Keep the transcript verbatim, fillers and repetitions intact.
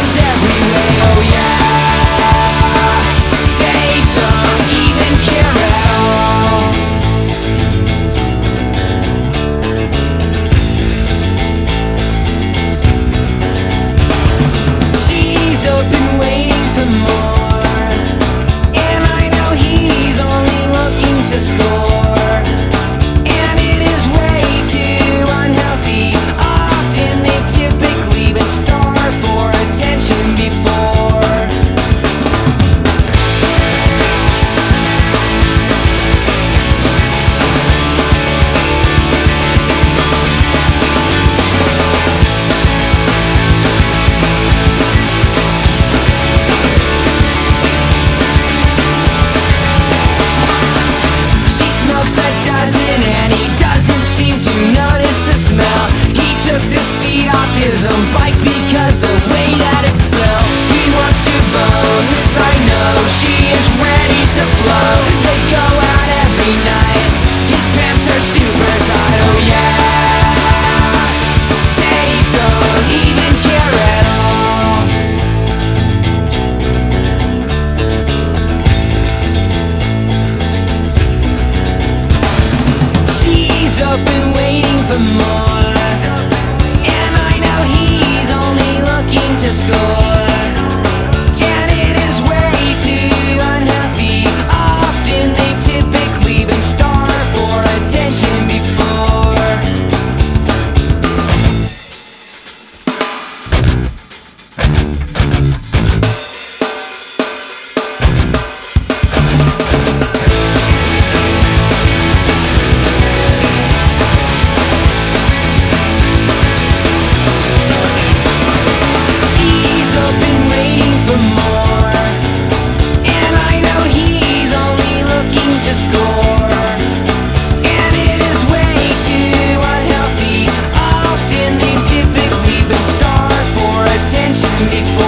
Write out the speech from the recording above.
comes every way. Oh yeah, they don't even care at all. She's open waiting for more, and I know he's only looking to score, and it is way too unhealthy. Often they've typically been starved for attention before. She smokes a dozen and he doesn't seem to notice the smell. He took the seat off his own bike because the way that it felt. He wants to bone, this I know. She is ready to blow. They go out every night. His pants are super tight. Oh yeah, they don't even care at all. She's open waiting for more, and I know he's only looking to score, and it is way too unhealthy. Often they've typically been starved for attention before. She's open waiting for more, and I know he's only looking to score, and it is way too unhealthy. Often they've typically been starved for attention before.